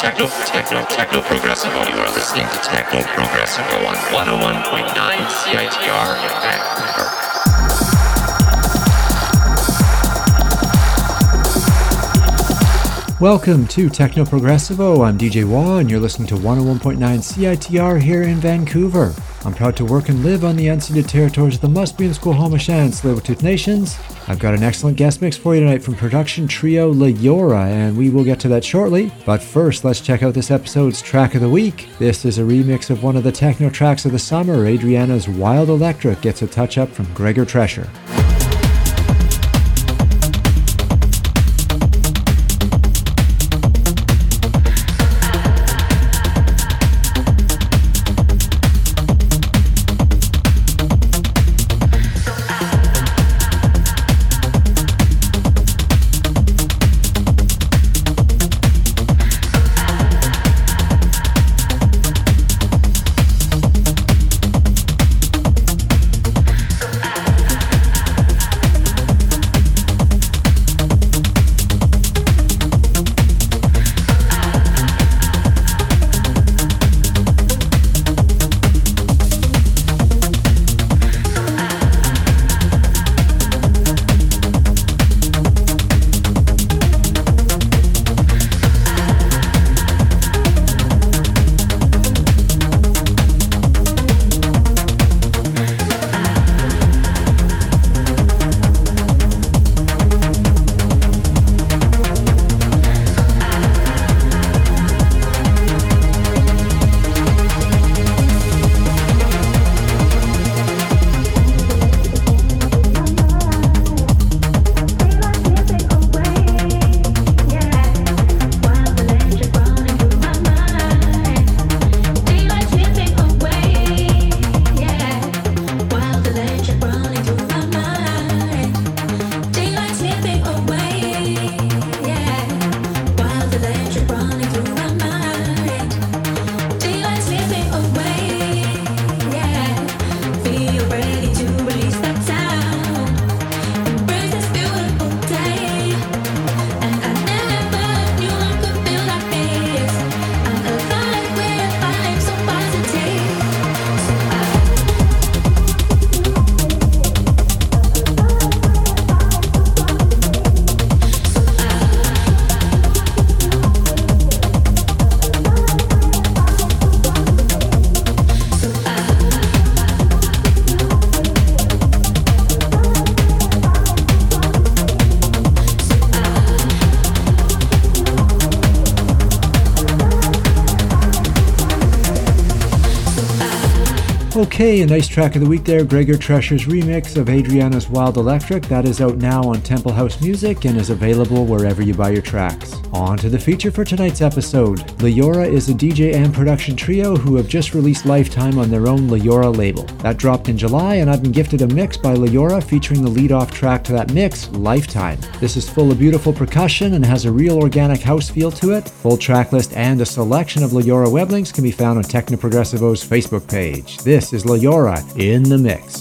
Techno Progressivo. You are listening to Techno Progressivo on 101.9 CITR in Vancouver. Welcome to Techno Progressivo. I'm DJ Wah, and you're listening to 101.9 CITR here in Vancouver. I'm proud to work and live on the unceded territories of the Musqueam, Squamish, and Tsleil-Waututh Nations. I've got an excellent guest mix for you tonight from production trio Leora, and we will get to that shortly. But first, let's check out this episode's track of the week. This is a remix of one of the techno tracks of the summer. Adriana's Wild Electric gets a touch-up from Gregor Tresher. Okay, a nice track of the week there, Gregor Tresher's remix of Adriana's Wild Electric. That is out now on Temple House Music and is available wherever you buy your tracks. On to the feature for tonight's episode. Leora is a DJ and production trio who have just released Lifetime on their own Leora label. That dropped in July, and I've been gifted a mix by Leora featuring the lead-off track to that mix, Lifetime. This is full of beautiful percussion and has a real organic house feel to it. Full track list and a selection of Leora web links can be found on Techno Progressivo's Facebook page. This is Leora in the mix.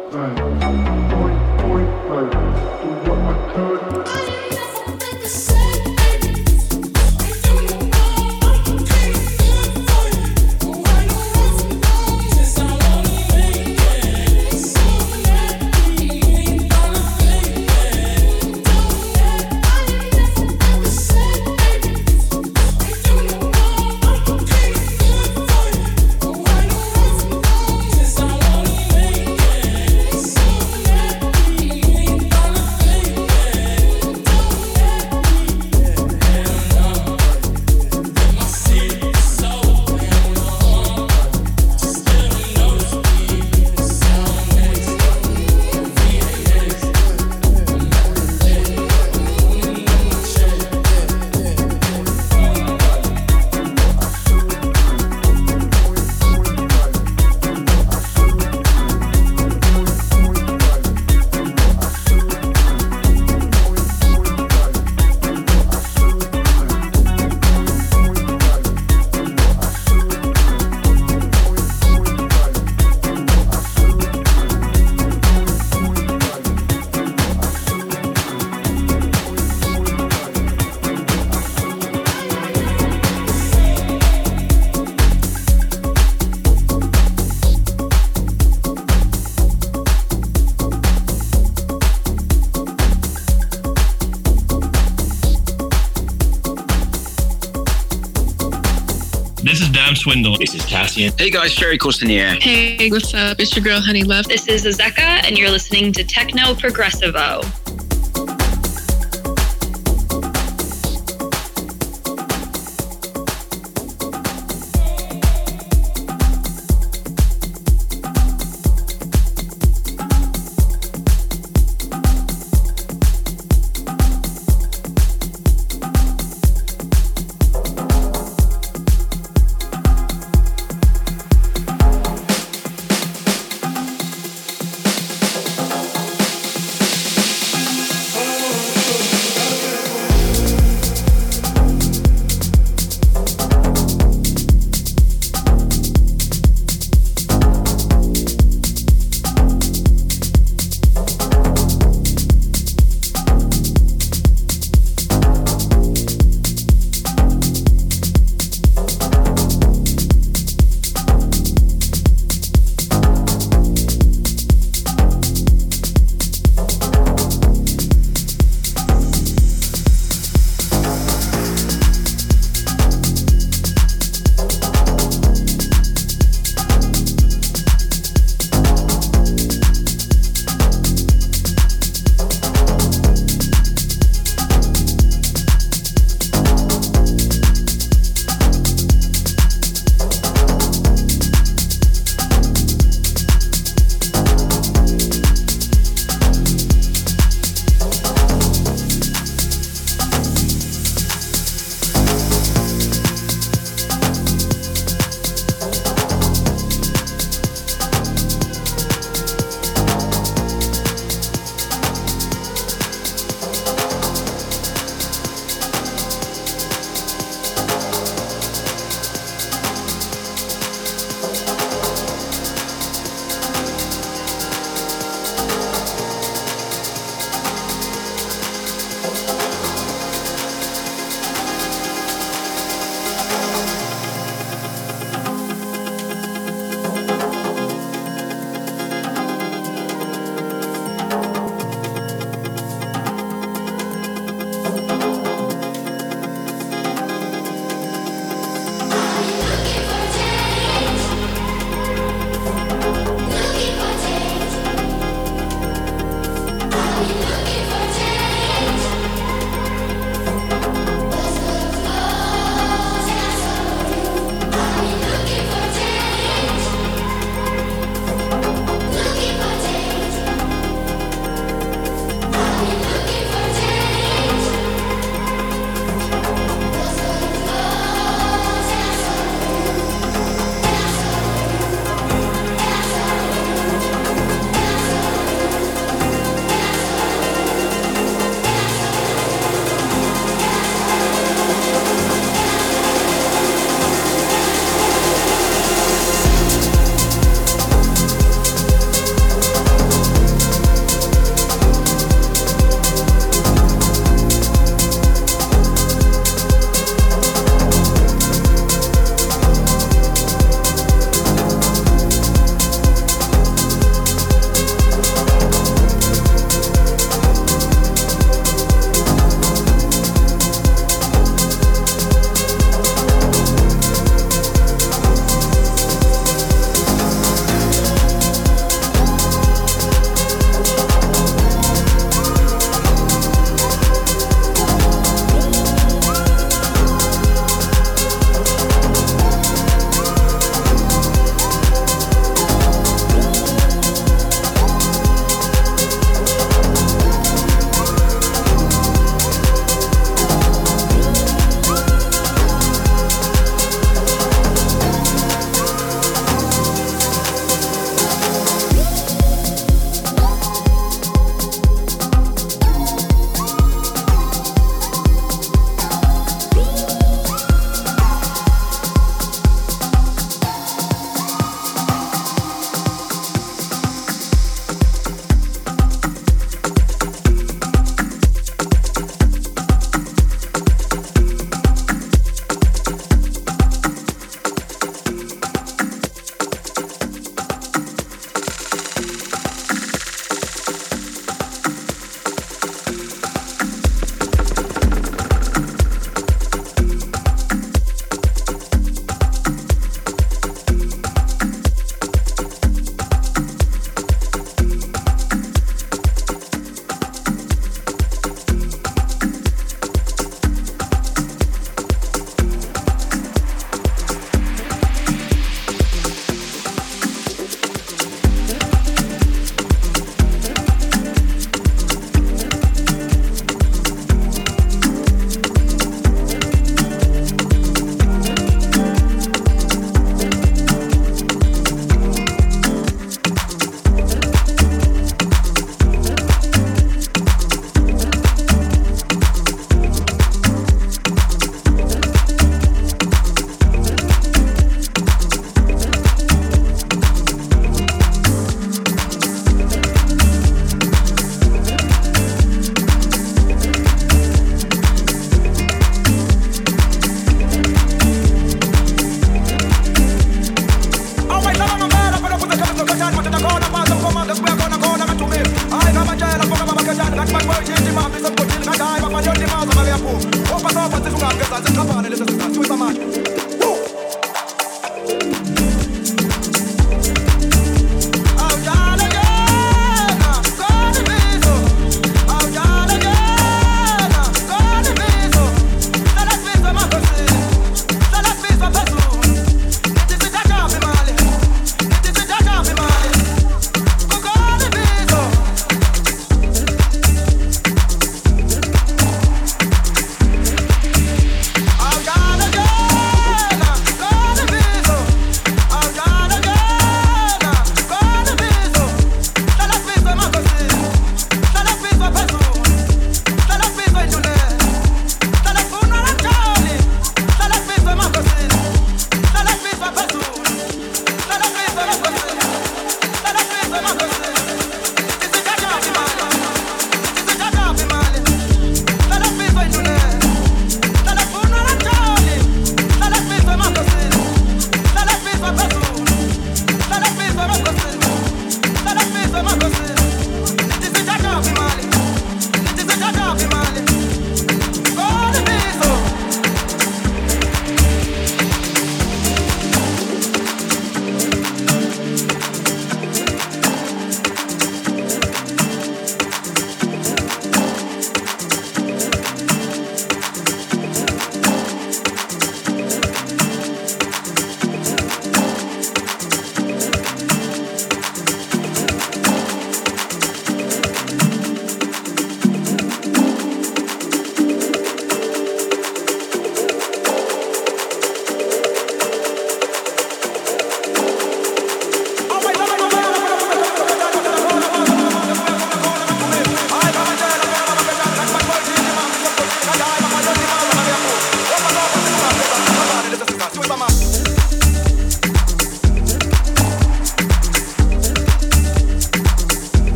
Swindle. This is Cassian. Hey guys, Sherry Corsten here. Hey, what's up? It's your girl, Honey Love. This is Azeka, and you're listening to Techno Progressivo.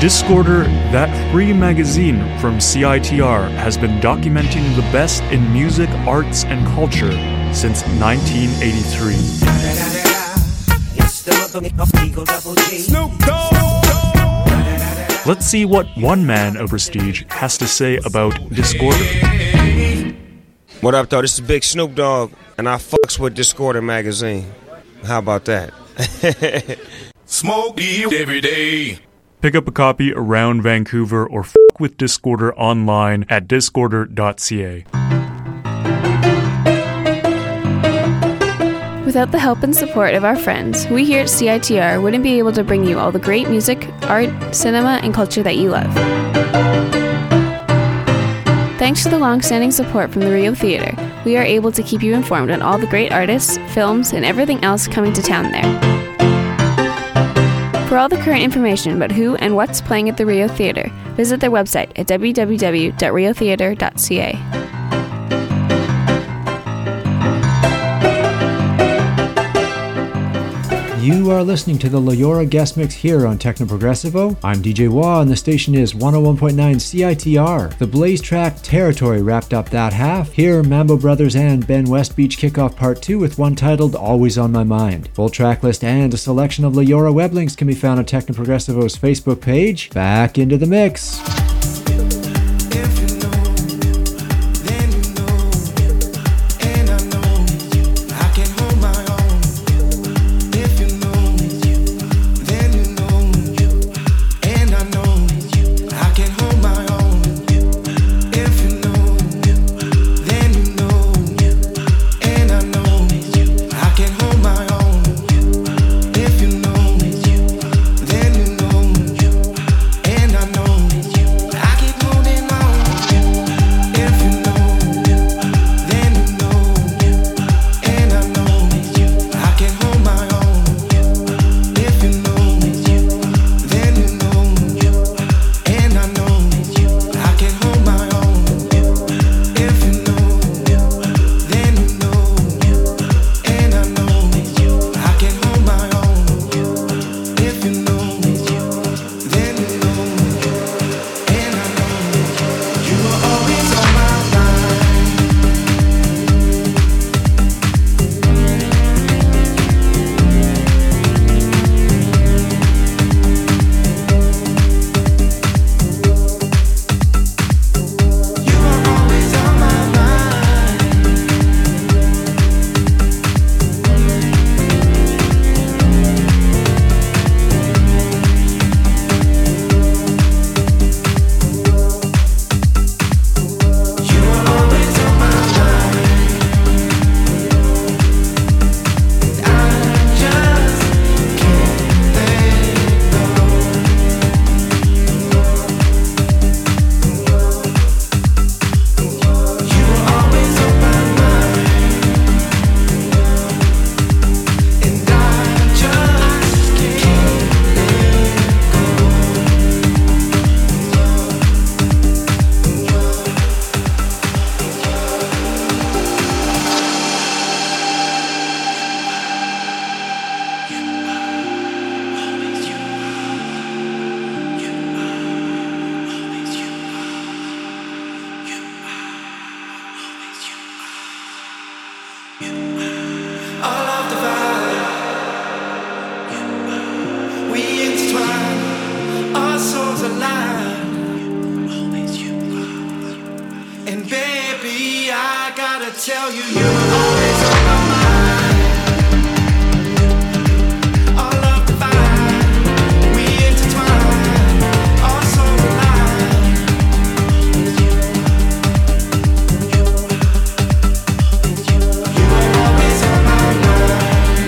Discorder, that free magazine from CITR, has been documenting the best in music, arts, and culture since 1983. Let's see what one man of prestige has to say about Discorder. What up, though? This is Big Snoop Dogg, and I fucks with Discorder magazine. How about that? Smoke weed every day. Pick up a copy around Vancouver or with Discorder online at discorder.ca. Without the help and support of our friends, we here at CITR wouldn't be able to bring you all the great music, art, cinema, and culture that you love. Thanks to the long-standing support from the Rio Theatre, we are able to keep you informed on all the great artists, films, and everything else coming to town there. For all the current information about who and what's playing at the Rio Theatre, visit their website at www.riotheatre.ca. You are listening to the Leora Guest Mix here on Techno Progressivo. I'm DJ Wah and the station is 101.9 CITR. The Blaze track Territory wrapped up that half. Here, Mambo Brothers and Ben Westbeach kick off part 2 with one titled Always on My Mind. Full track list and a selection of Leora web links can be found on Techno Progressivo's Facebook page. Back into the mix. Tell you, you're always on my mind. Our love divine, we intertwine, our souls align. You are always on my mind.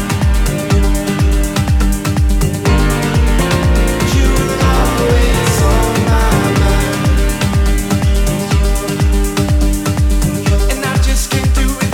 You are always on my mind. And I just can't do it.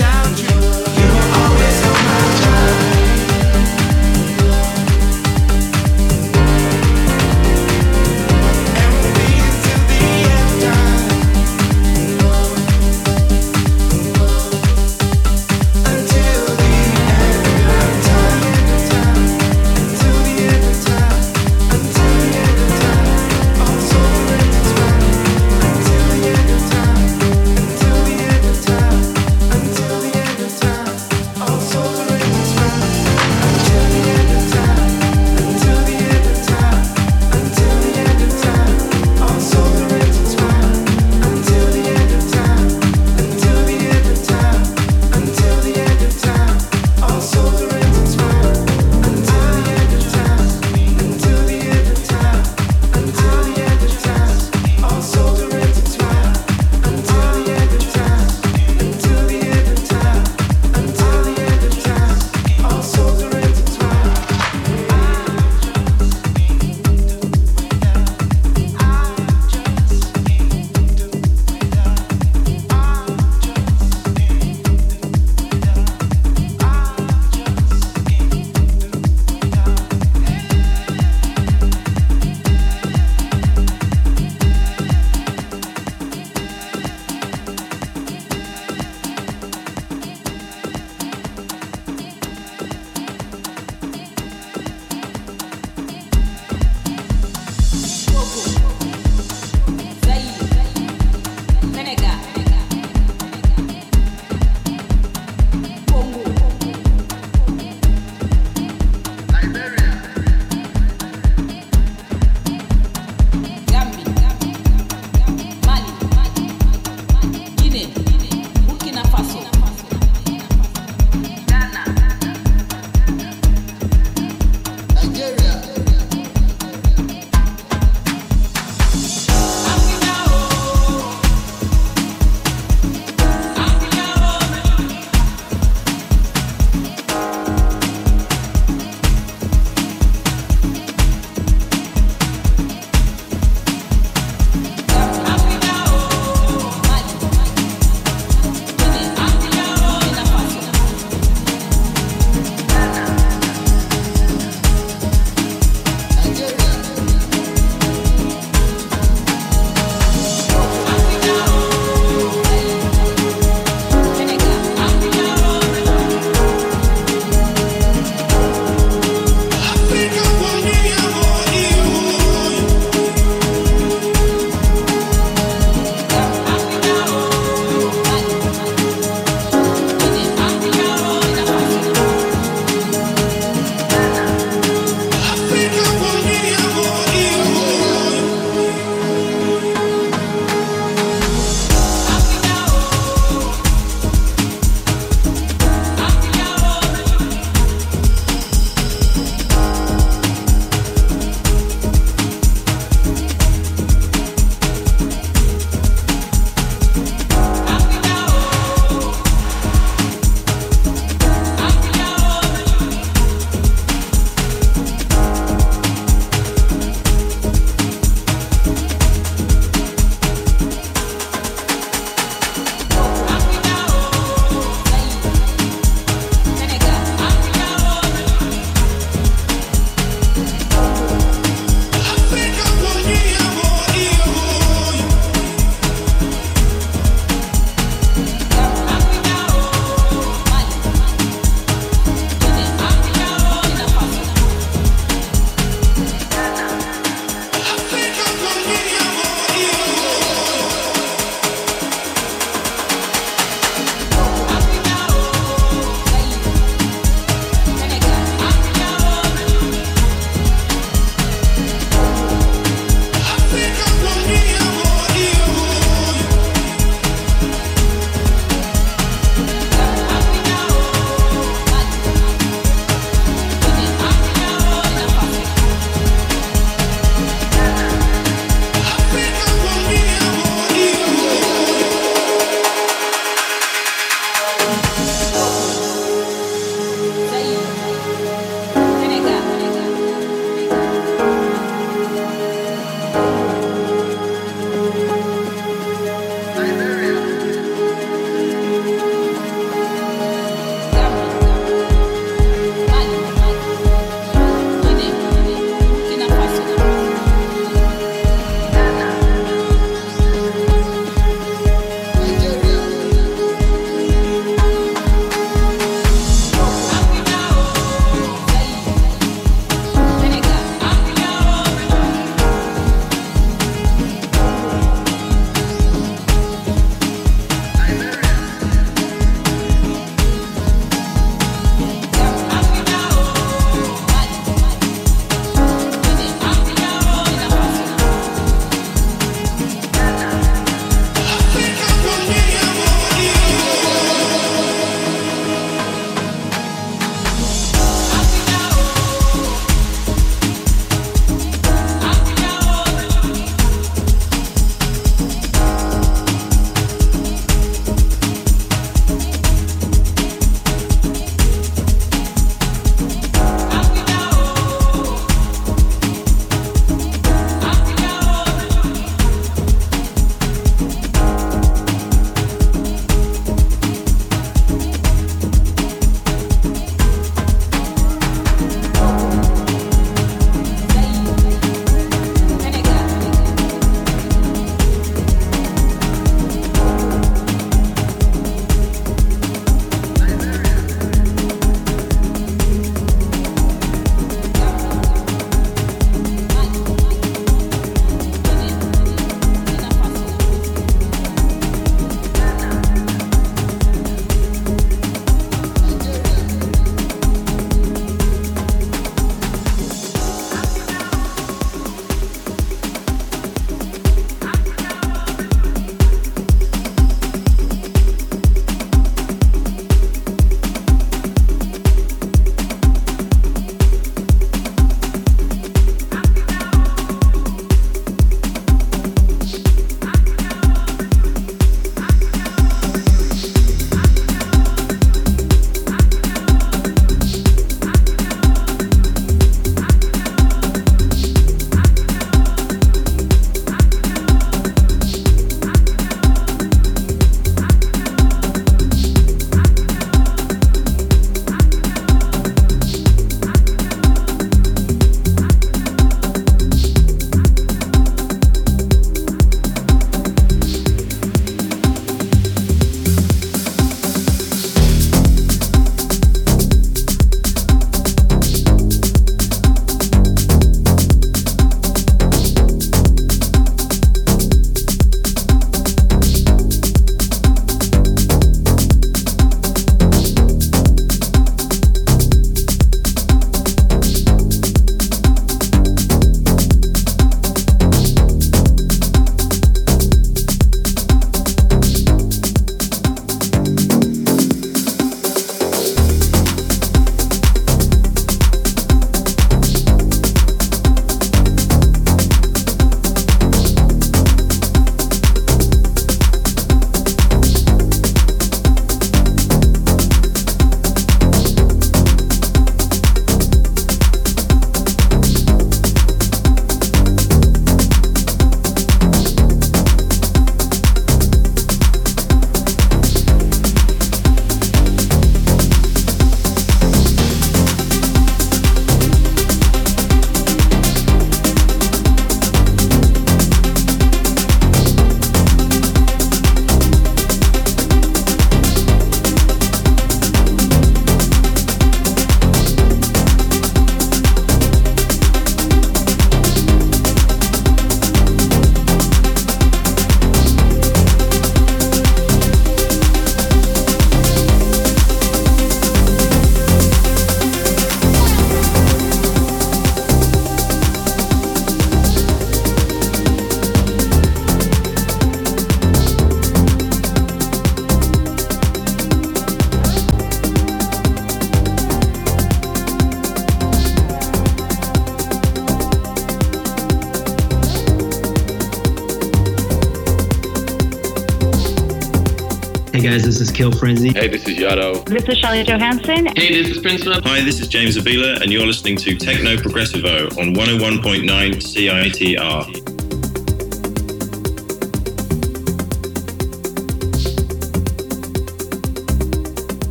Hey guys, this is Kill Frenzy. Hey, this is Yado. This is Charlie Johansson. Hey, this is Prince Love. Hi, this is James Avila, and you're listening to Techno Progressivo on 101.9 CITR.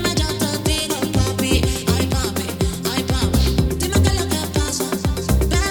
Dime qué es lo que pasa.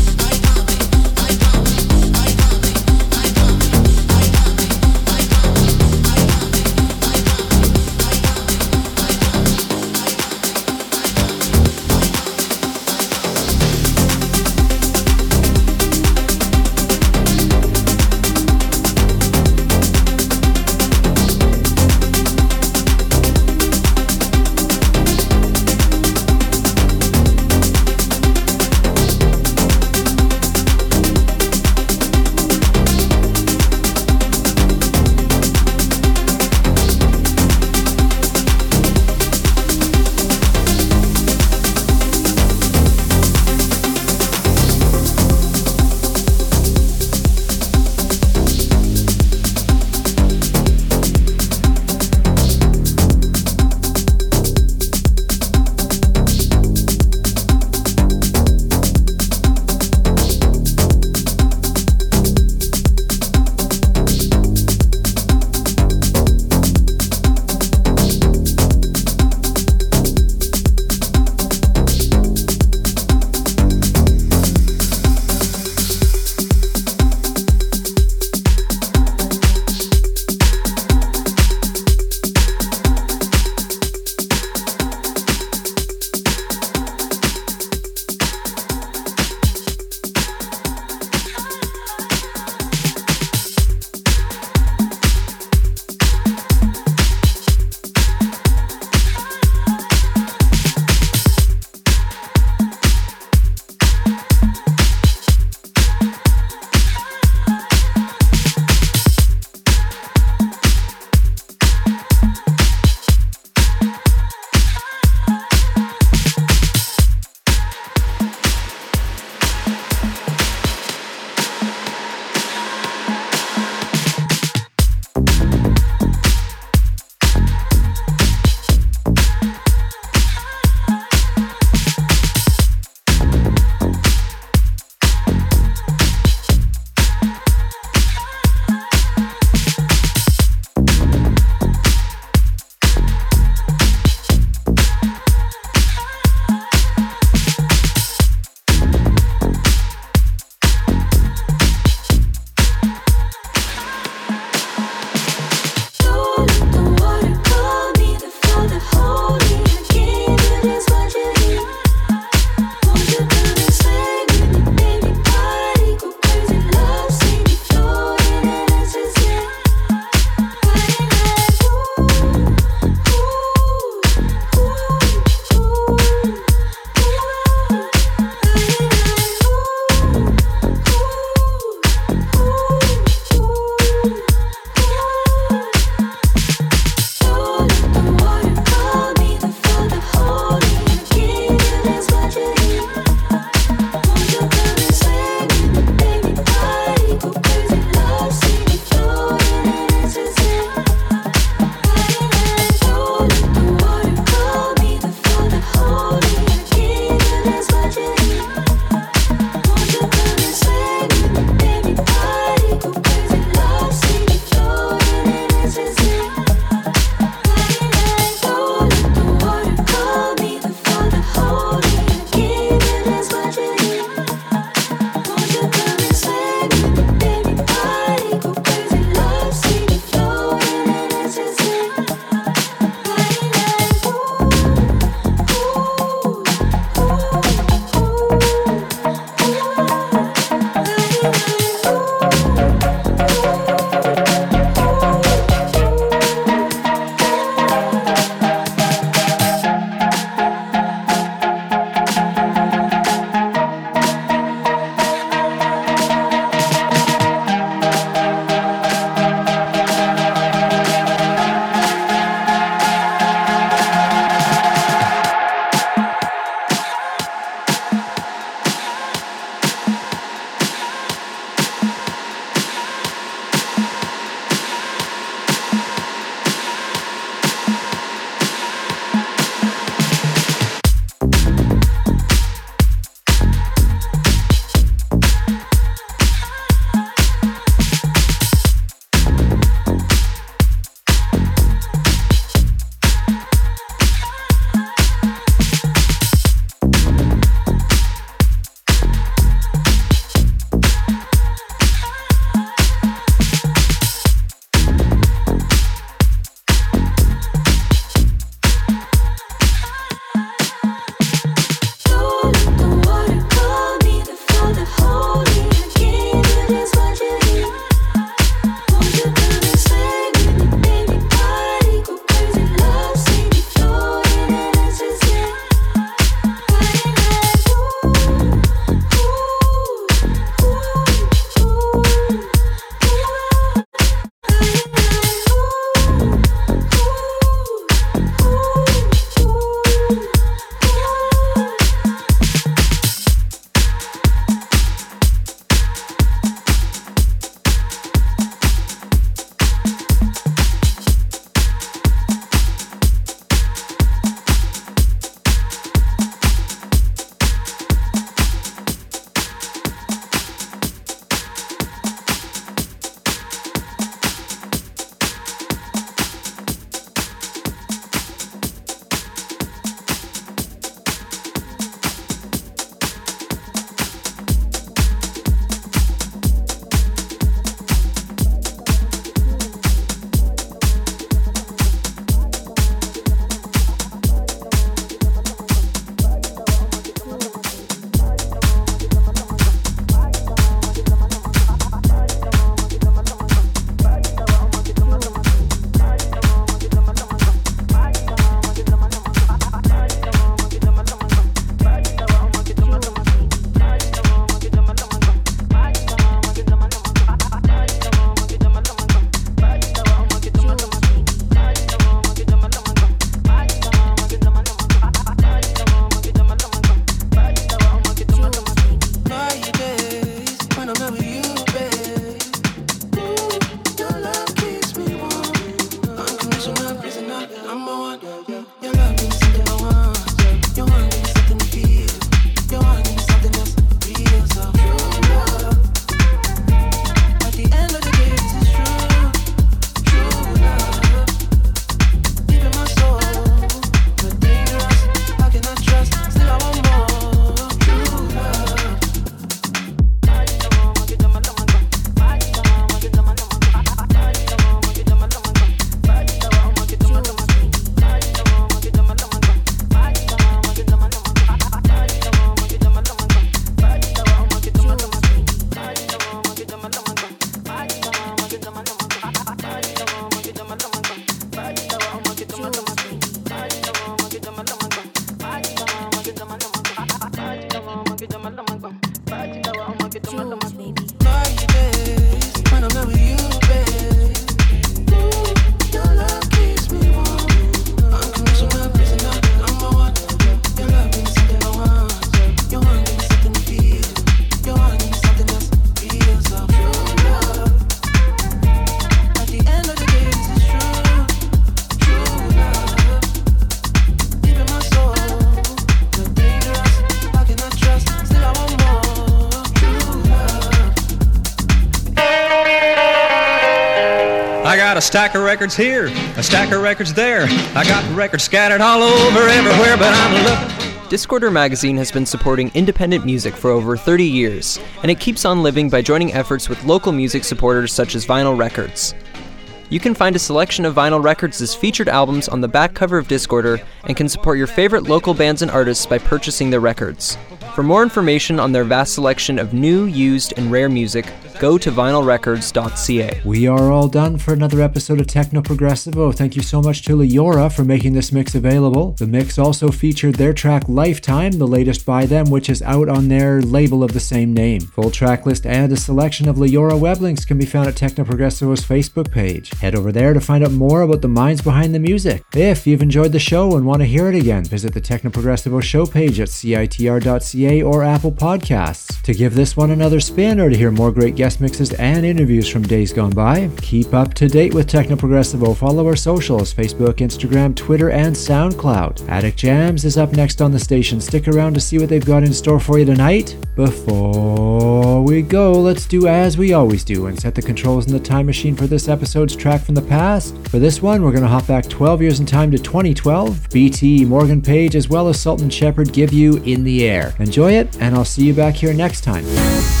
I got a stack of records here, a stack of records there. I got records scattered all over everywhere, but I'm looking. Discorder magazine has been supporting independent music for over 30 years, and it keeps on living by joining efforts with local music supporters such as Vinyl Records. You can find a selection of Vinyl Records' featured albums on the back cover of Discorder and can support your favorite local bands and artists by purchasing their records. For more information on their vast selection of new, used, and rare music, go to vinylrecords.ca. We are all done for another episode of Techno Progressivo. Thank you so much to Leora for making this mix available. The mix also featured their track Lifetime, the latest by them, which is out on their label of the same name. Full track list and a selection of Leora web links can be found at Techno Progressivo's Facebook page. Head over there to find out more about the minds behind the music. If you've enjoyed the show and want to hear it again, visit the Techno Progressivo show page at CITR.ca or Apple Podcasts. To give this one another spin or to hear more great guest mixes and interviews from days gone by, keep up to date with Techno Progressivo. Follow our socials, Facebook, Instagram, Twitter, and SoundCloud. Attic Jams is up next on the station. Stick around to see what they've got in store for you tonight. Before we go, let's do as we always do and set the controls in the time machine for this episode's track from the past. For this one, we're going to hop back 12 years in time to 2012. BT, Morgan Page, as well as Sultan Shepard give you In the Air. Enjoy it, and I'll see you back here next time.